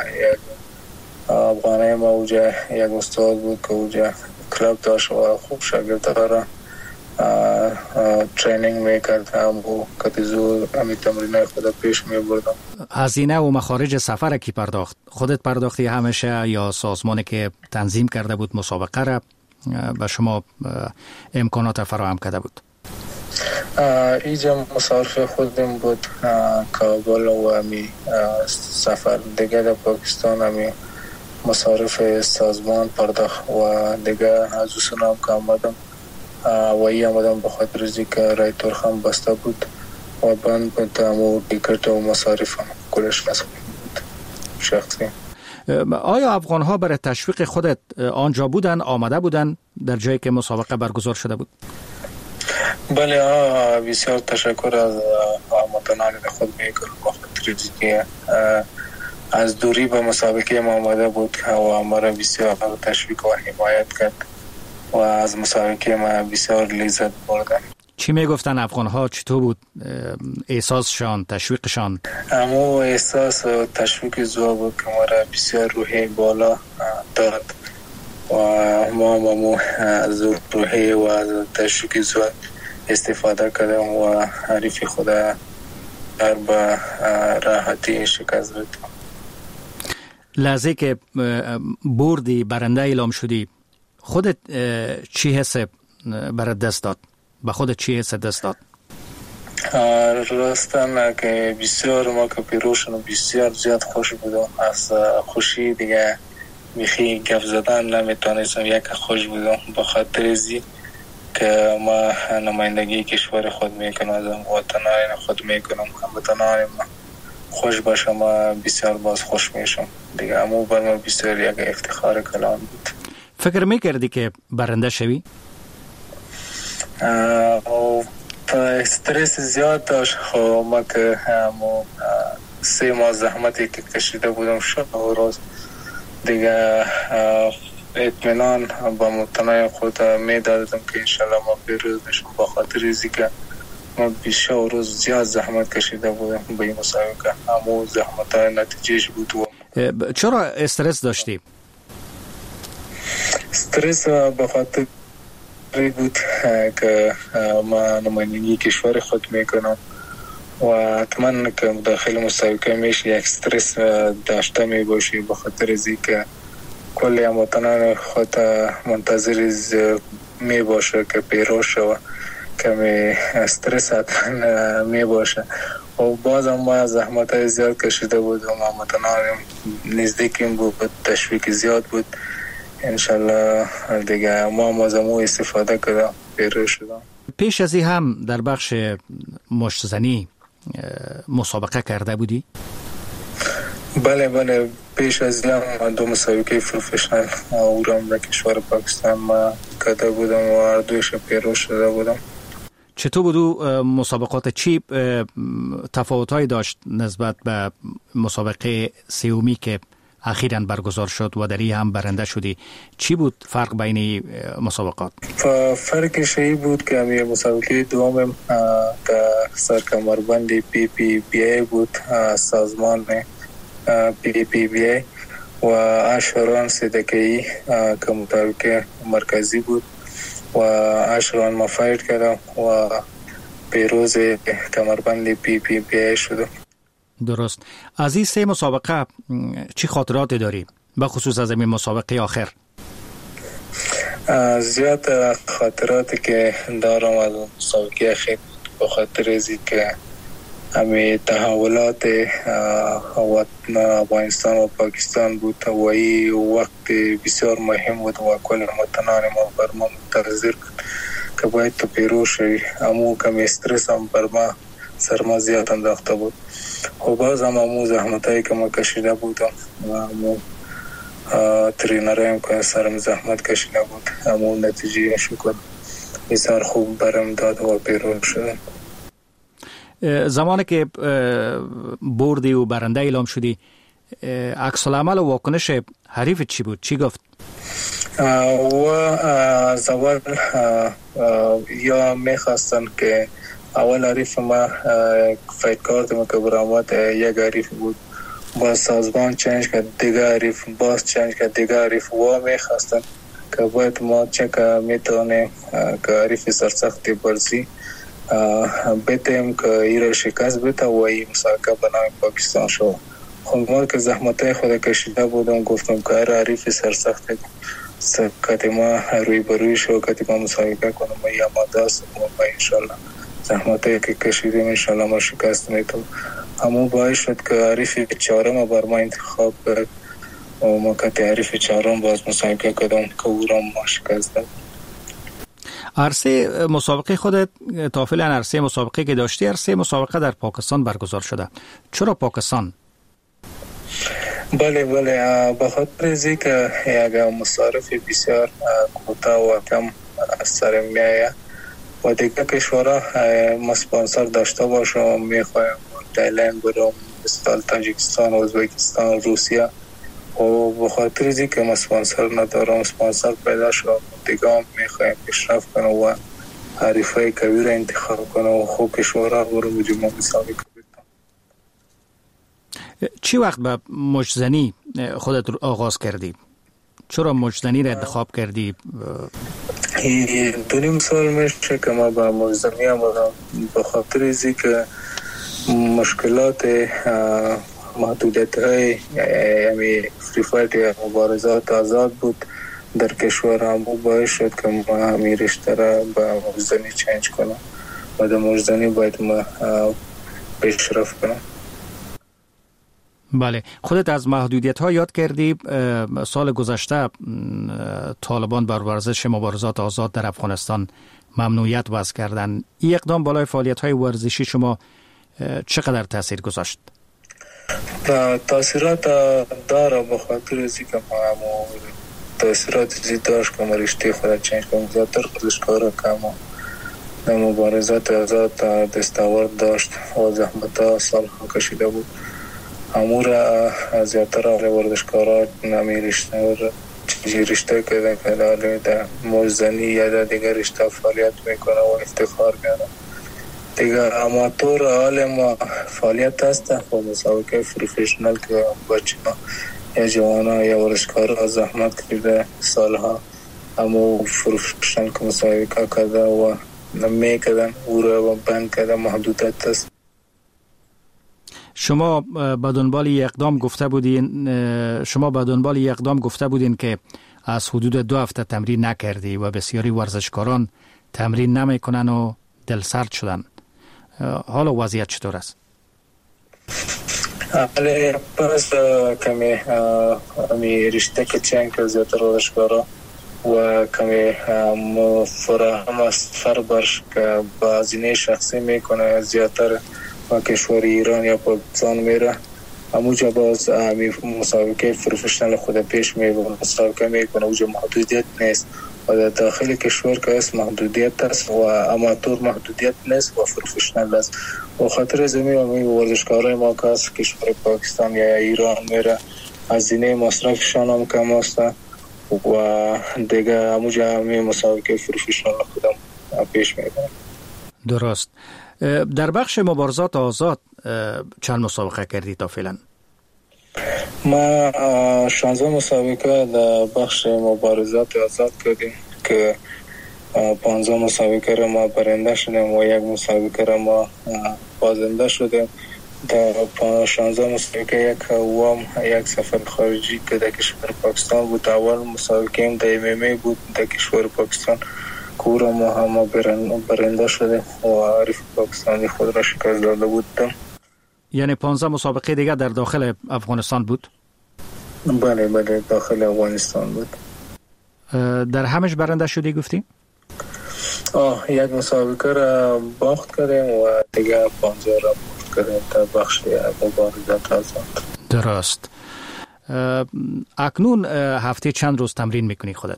افغانای ما اوجا یک استاد بود که اوجا کلاب داشت و خوب شاگردها را ترینینگ میکرد و کتیزو همی تمرینای خود پیش میبردم. هزینه و مخارج سفر کی پرداخت؟ خودت پرداختی همیشه یا سازمانی که تنظیم کرده بود مسابقه را به شما امکانات فراهم کرده بود؟ اینجا مصارف خودم بود. کابل و همی سفر دیگه در پاکستان همی مصارف سازمان پرداخت و دیگه از او سنام که آمدم و ای آمدم بخاطر ازی که رای ترخم بسته بود و بند بود و دیکرت و مصارف هم کلش مسئول بود شخصی. آیا افغان ها برای تشویق خودت آنجا بودن، آمده بودن در جایی که مسابقه برگزار شده بود؟ بله ها، بسیار تشکر از آمدنان خود میکنم بخاطر ازی که از دوری به مسابقه ما آمده بود و ما را بسیار تشویق و حمایت کرد و از مسابقه ما بسیار لذت بردم. چی میگفتن افغان ها؟ چطور بود احساسشان، تشویقشان؟ امو احساس و تشویق زوا بود که ما را بسیار روحی بالا داد و ما امو از روحی و از تشویق زوا استفاده کردم و حریف خدا در به راحتی شکست دادم. لحظه که بردی برنده اعلام شدی خودت چی حس برات دست داد؟ به خودت چی حس دست داد؟ راستن که بسیار ما که پیروشن بسیار زیاد خوش بودم. از خوشی دیگه میخی گفت زدن نمیتونستم. یک خوش بودم بخاطر ازی که ما نمایندگی کشور خود میکنم، از وطنان خود میکنم، هموطنان ما خوش باشم و بسیار باز خوش میشم دیگه. امو بر ما بسیار یک افتخار کلان بود. فکر میکردی که برنده شوی؟ استرس زیاد داشت. خب ما که همو سه ماه زحمتی که کشیده بودم شب و روز دیگه اطمینان با مطمئن خود میدادم که انشالله ما پیروز میشم بخاطر ازی که ما بیشه و روز زیاد زحمت کشیده بودم به این مسابقه. همو زحمت های نتیجهش بود. و چرا استرس داشتی؟ استرس بخاطر بود که ما نمایندگی کشور خود میکنم و حتما که داخل مسابقه میشه یک استرس داشته میباشی بخاطر ازی که کلی هموطنان خود منتظر میباشه که پیروز شو. کمی استرس حتما میباشه و بازم ما زحمت های زیاد کشیده بود و هموطنان نزدیکیم بود، تشویق زیاد بود. انشالله دیگه ما مازمو استفاده کردم پیروز شدم. پیش از این هم در بخش مشت زنی مسابقه کرده بودی؟ بله بله پیش از این هم دو مسابقه پروفشنال اورام در کشور پاکستان ما کرده بودم و هر دویش پیروز شده بودم. چطور بود مسابقات؟ چی تفاوت‌هایی داشت نسبت به مسابقه سومی که اخیراً برگزار شد و دری هم برنده شدی؟ چی بود فرق بین مسابقات؟ فرقش این بود که همی مسابقه دوم که سرکمربند پی پی بی ای بود، سازمان پی پی بی ای و اشهران صدقی که مطابق مرکزی بود و اشهران مفاید کردم و پیروز کمربند پی پی بی ای شدم. درست. از این سه مسابقه چی خاطرات داری؟ به خصوص از این مسابقه آخر؟ زیاد خاطراتی که دارم از مسابقه آخر به خاطر ازی که همه تحولات وطن افغانستان و پاکستان بود و این وقت بسیار مهم بود و کل وطنان ما بر ما منتظر بود که باید تو پیروز شوی. امو کم استرس هم بر ما سر ما زیاد انداخته بود و باز هم امو زحمتایی که ما کشیده بودم و امو ترینرایم که سرم زحمت کشیده بود امو نتیجه شکر بسیار خوب برم داد و پیروز شدم. زمانی که بردی و برنده اعلام شدی عکس العمل و واکنش حریف چی بود؟ چی گفت؟ و از اول یا میخواستن که اول حریف ما فایت کارت ما که برآمد یک حریف بود، باز سازمان چنج کرد دیگه حریف، باز چنج کرد دیگه حریف و میخواستن که باید ما چه میتونیم که حریف سرسختی برزی بتیم که ایره شکست بته و این مسابقه به نام پاکستان شد. خب ما که زحمتای خود کشیده بودم گفتم که هر حریف سرسخت کتی ما روی بروی شو کتی ما مسابقه کنم ما یا ماده است و ما انشالله زحمتای که کشیدیم انشالله ما شکست میتونم. همون باعث شد که حریف چهارم بر ما انتخاب کرد و ما کتی حریف چهارم باز مسابقه کردم که او را ما شکست داد. عرصه مسابقه خودت تا فعلا عرصه مسابقه که داشتی عرصه مسابقه در پاکستان برگزار شده. چرا پاکستان؟ بله بله به خاطر ازی که یک مصارف بسیار کوتاه و کم سر میایه و دیگه کشورها ما سپانسر داشته باشم میخوایم تایلند برم مثل تاجیکستان، ازبکستان، روسیه و به خاطر ازی که ما سپانسر ندارم سپانسر پیدا شد دیگه هم میخوایم پیشرفت کنم و حریفای کبیر انتخاب کنم و خوب کشورها برم بجمع مسابقه کنم. چی وقت به مجزنی خودت آغاز کردی؟ چرا مجزنی را انتخاب کردی؟ دو نیم سال میشه که ما به مجزنی آمدم به خاطر ازی که مشکلات محدودیت های یعنی فری فایت یا مبارزات آزاد بود در کشور هم باعث شد که ما همی رشته را به مجزنی چنج کنم و در مجزنی باید ما پیشرفت کنم. بله. خودت از محدودیت ها یاد کردی. سال گذشته طالبان بر ورزش مبارزات آزاد در افغانستان ممنوعیت وضع کردن. این اقدام بالای فعالیت های ورزشی شما چقدر تاثیر گذاشت؟ تاثیرات داره به خاطر ازی که ما همو تاثیرات زید داشت که ما رشته خود چنج کنم زیادتر خودشکاره که ما در مبارزات آزاد دستاورد داشت و زحمت ها سال ها کشیده بود همو را زیادتر آره ورزشکارا نمی رشته چیزی رشته کردن که داره در موزنی یا در دیگر رشته فعالیت میکنه و افتخار کرده دیگر اماتور حال ما فعالیت هست و مسابقه پروفشنال که بچه ها یا جوانا یا ورزشکارا زحمت کرده سالها همو پروفشنال که مسابقه کرده و نمی کردن او را بند کرده محدودیت هست. شما به دنبال اقدام گفته بودین شما به دنبال اقدام گفته بودین که از حدود دو هفته تمرین نکردی و بسیاری ورزشکاران تمرین نمیکنن و دلسرد شدن. حالا وضعیت چطور است؟ حالا پس کمی امی رشته که چند که زیادتر ورزشکارا و کمی فراهم است فربرش که بازینه شخصی میکنه زیادتر و کشور ایران یا پاکستان میره همونجا باز همی مسابقه پروفشنال خود پیش میبونه مسابقه میکنه اونجا محدودیت نیست و در داخل کشور که است محدودیت است و آماتور محدودیت نیست و پروفشنال است. و خاطر زمین و ورزشکارای ما که است کشور پاکستان یا ایران میره هزینه مصرفشان هم کم است و دیگه همونجا همه مسابقه پروفشنال خودم پیش میبرم. درست. در بخش مبارزات آزاد چند مسابقه کردی تا فعلا؟ ما شانزده مسابقه در بخش مبارزات آزاد کردیم که پانزده مسابقه را ما برنده شدیم و یک مسابقه را ما بازنده شدیم. در شانزده مسابقه یک وام یک سفر خارجی که در کشور پاکستان بود. اول مسابقه هم در ام ام ای بود در کشور پاکستان که او را ما هم برنده شدیم و عارف پاکستانی خود را شکست داده بودیم. یعنی پانزده مسابقه دیگه در داخل افغانستان بود؟ بله بله داخل افغانستان بود. در همش برنده شدی گفتی؟ آه یک مسابقه را باخت کردیم و دیگه پانزده را باخت کردیم در بخش مبارزات آزاد. درست. اکنون هفته چند روز تمرین میکنی خودت؟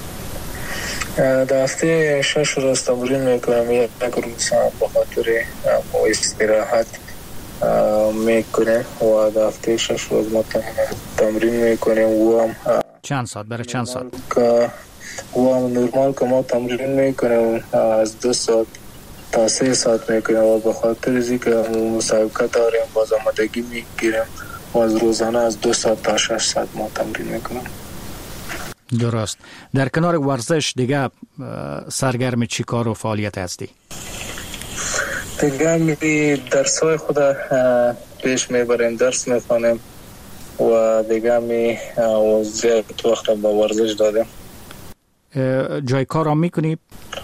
در هفته شش روز تمرین میکنم. یک روز به خاطر استراحت میکنه و در هفته شش روز ما تمرین میکنیم و هم چند ساعت برای چند ساعت؟ و هم نورمال که ما تمرین میکنیم از دو ساعت تا سه ساعت میکنیم و به خاطر ازی که مسابقه داریم باز آمادگی میگیریم و از روزانه از دو ساعت تا شش ساعت ما تمرین میکنیم. درست. در کنار ورزش دیگه سرگرم چی کار و فعالیت هستی؟ دیگه می درس های خود پیش میبریم، درس میخوانیم و دیگه می زیاد وقت با ورزش دادیم. جای کار هم میکنی؟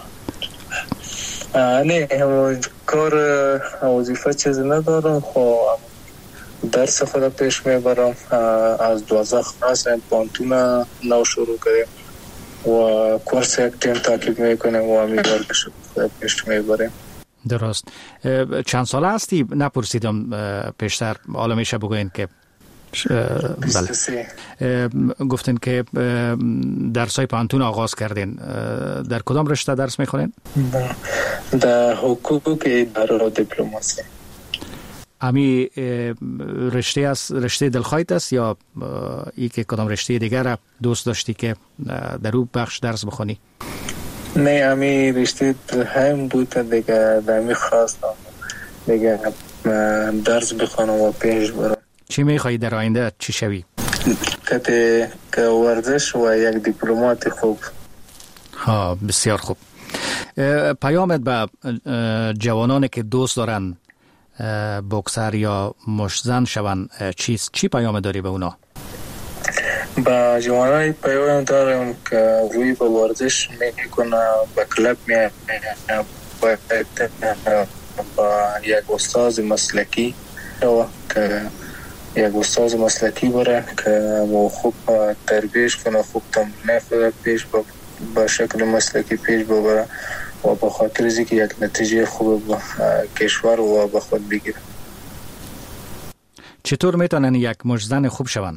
نه کار وظیفه چیزی ندارم، خب درس خود پیش میبرم. از دوازده خلاص پانتون نو شروع کردیم و کورس یک تیم تعقیب میکنیم و همی ورزش خود پیش میبریم. درست. چند ساله هستی؟ نپرسیدم پیشتر، حالا میشه بگوین که بله. گفتین که درسای پانتون آغاز کردین. در کدام رشته درس میخونین؟ در حقوق اداره و دیپلماسی. امی رشته است، رشته دلخواهت است یا ای که کدام رشته دیگر دوست داشتی که در اون بخش درس بخونی؟ نه امی رشته هم بود دیگه، دمی خواستم دیگه درس بخونم و پیش برم. چی میخوایی در آینده چی شوی؟ که که ورزش و یک دیپلمات خوب. ها بسیار خوب. پیامت به جوانانی که دوست دارن بوکسر یا مشتزن شون چیست؟ چی پیام داری به اونا؟ با جوانای پیام دارم که روی به ورزش میکنه، به کلب میاد، با یک استاد مسلکی که یک استاد مسلکی بره که خوب تربیش کنه، خوب تمرین خود پیش با شکل مسلکی پیش ببره و به خاطر از اینکه یک نتیجه خوب با کشور و با خود بگیره. چطور میتونن یک مشتزن خوب شون؟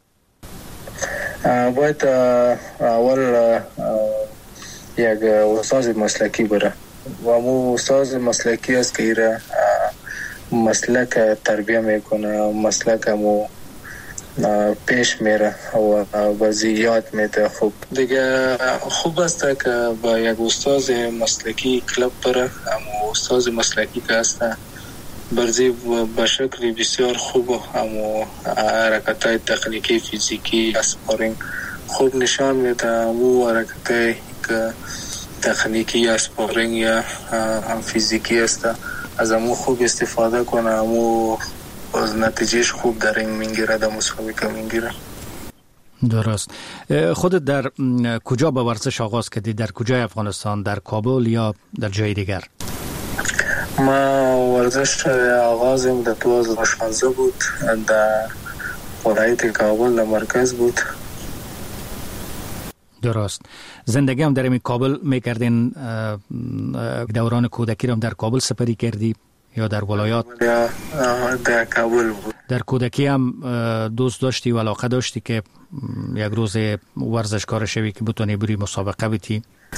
باید اول یک استاد مسلکی بره و مو استاد مسلکی است که ایره مسلک تربیه میکنه، مسلک مو پیش میره و بازی یاد میده. خوب دیگه خوب است که با یک استاد مسلکی کلب بره. اما استاد مسلکی که هست برزی به شکل بسیار خوب اما حرکت‌های تکنیکی فیزیکی اسپارینگ خوب نشان میده. اما حرکت‌های که تکنیکی اسپارینگ یا فیزیکی است از امو خوب استفاده کنه، امو از نتیجهش خوب در این میگیره، در مسابقه میگیره. درست. خودت در کجا با ورزش آغاز کردی؟ در کجای افغانستان؟ در کابل یا در جای دیگر؟ ما ورزش آغازم در دو هزار و شانزده بود، در ولایت کابل در مرکز بود. درست. زندگی هم در این کابل میکردین؟ دوران کودکی هم در کابل سپری کردی یا در ولایات؟ در کابل بود. در کودکی هم دوست داشتی و علاقه داشتی که یک روز ورزشکار شوی که بتونی بری مسابقه بیتی؟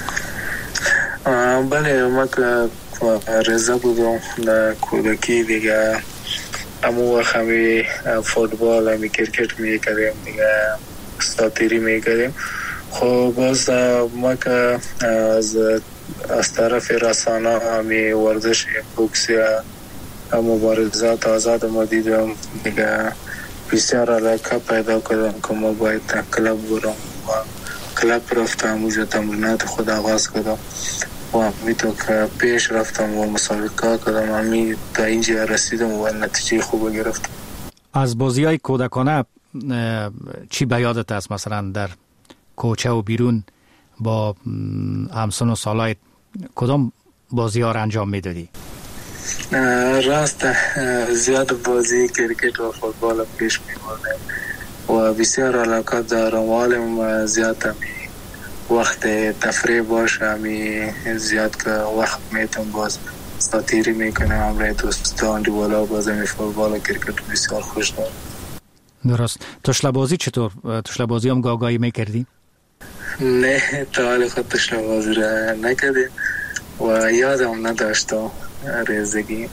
بله، ما که رضا بودم در کودکی دیگه، امو وقت همی فوتبال همی کرکٹ می کردیم دیگه، استاتیری می کردیم. خب باز ما که از از طرف رسانه همی ورزش بوکس یا مبارزات آزاد ما دیدم دیگه، بسیار علاقه پیدا کردم که ما باید کلاب برم و کلاب رفتم، اونجا تمرینات خود آغاز کردم و همی تو که پیش رفتم و مسابقه کردم، همی تا اینجا رسیدم و نتیجه خوب گرفتم. از بازی های کودکانه چی به یادت است؟ مثلا در کوچه و بیرون با همسن و سالایت کدام بازی ها را انجام میدادی؟ راست زیاد بازی کرکٹ و فوتبال پیش میبردم و بسیار علاقه دارم، ولی زیاد همی وقت تفریح باشه همی زیاد که وقت میتم باز استاتیری میکنم، همراه دوستان دیوالا باز همی فوتبال و کرکٹ بسیار خوش دارم. درست. تشله بازی چطور؟ تشله بازی هم گاگایی میکردی؟ نه، تا حال خود تشله بازی را نکردیم و یادم نداشتم ریزگی.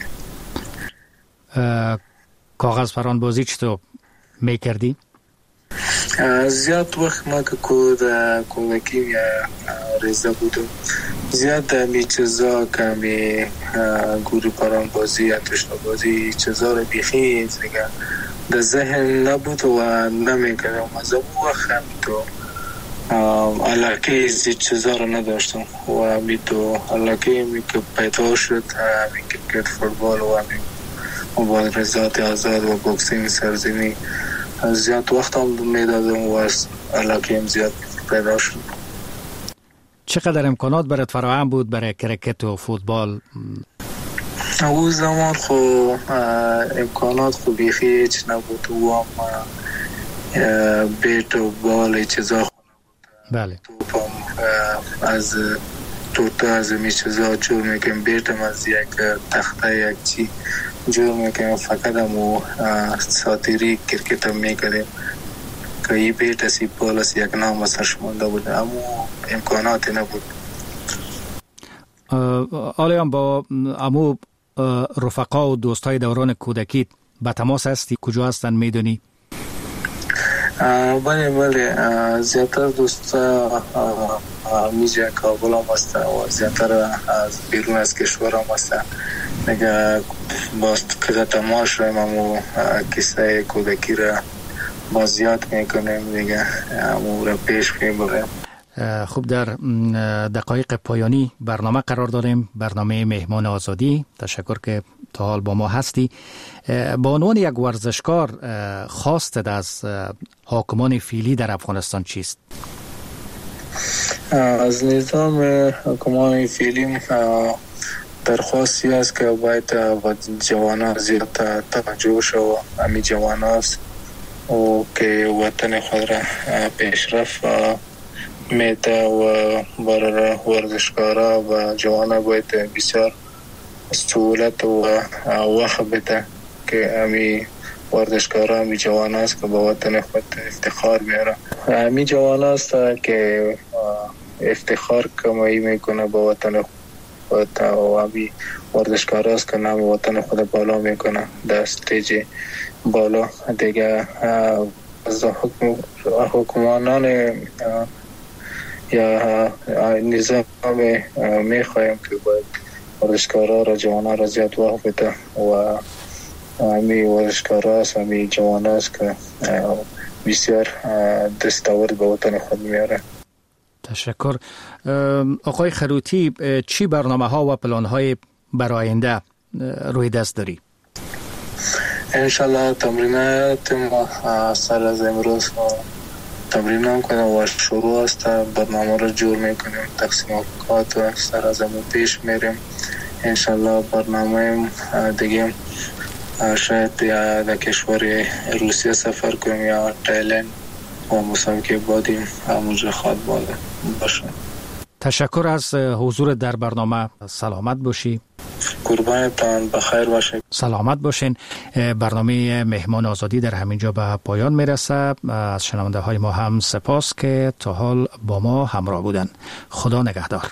کاغذ پران بازی چطور میکردی؟ زیاد وقت ما که کود کودکی یا ریزه بودم، زیاد می چیزا که می گوری پران بازی یا تشنه بازی چیزا رو بیخی دیگه در ذهن نبود و نمیکردم. از اون وقت همی تو علاقه زی چیزا رو نداشتم و همی تو علاقه می که پیدا شد همی کرکت، فوتبال و همی مبارزات آزاد و بوکسینگ سرزمینی زیاد وقت هم میدادم و از علاقه هم زیاد پیدا شد. چقدر امکانات برات فراهم بود برای کرکت و فوتبال؟ اون زمان خب امکانات خب بیخی هیچ نبود و هم بیت و بال چیزا خونه بود. بله. توپ هم از توتا از می چیزا جور میکنم، بیت هم از یک تخته یک چی جور میکنم، فقط هم ساتیری کرکت هم میکنم که ای بیت اسی بال از یک نام اصرش مونده بود، اما امکاناتی نبود. آلی هم با امو رفقا و دوستای دوران کودکی به تماس هستی؟ کجا هستن میدونی؟ بله بله، زیادتر دوستا میجه کابل هم هستن و زیادتر از بیرون از کشور هم هستن دیگه. باز که تماس رویم امو کسای کودکی را باز زیاد میکنیم دیگه، امو را پیش میبریم. خوب، در دقایق پایانی برنامه قرار داریم، برنامه مهمان آزادی. تشکر که تا حال با ما هستی. با عنوان یک ورزشکار خواستت از حاکمان فعلی در افغانستان چیست؟ از نظام حاکمان فعلی درخواستی است که باید جوانان زیاد توجه شود، همین جوان است و که وطن خود را پیشرفت میده و برای ورزشکارا و جوانا باید بسیار سهولت و وقت بده که همی ورزشکارا همی جوان است که با وطن خود افتخار بیاره. همی جوان است که افتخار کمایی میکنه با وطن خود و همی ورزشکار است که نام وطن خود بالا میکنه در استیج بالا دیگه. از حکمرانان یا نظام میخوایم که باید ورزشکارا را جوانا را زیاد وقت بده و همی ورزشکارا است، همی جوان است که بسیار دستاورد به وطن خود میاره. تشکر. آقای خروتی، چی برنامه ها و پلان های برای آینده روی دست داری؟ انشالله تمرینات ما سر از امروز تمرین هم کنیم و شروع است، برنامه را جور میکنیم، تقسیم اوقات و سر از امون پیش میریم. انشالله برنامه دیگه شاید یا در کشور روسیه سفر کنیم یا تایلند و مسابقه بادیم همونجا خواد باشه. تشکر از حضور در برنامه. سلامت باشی. قربانتان، بخیر باشید. سلامت باشین. برنامه مهمان آزادی در همینجا به پایان میرسه. از شنونده های ما هم سپاس که تا حال با ما همراه بودن. خدا نگهدار.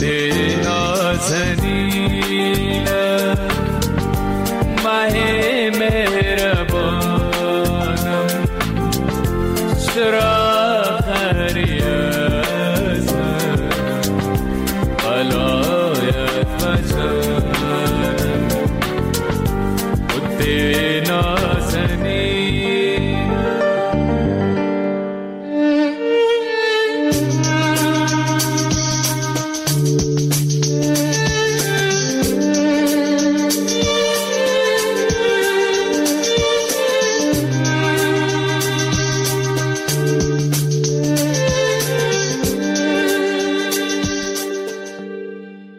نازنینم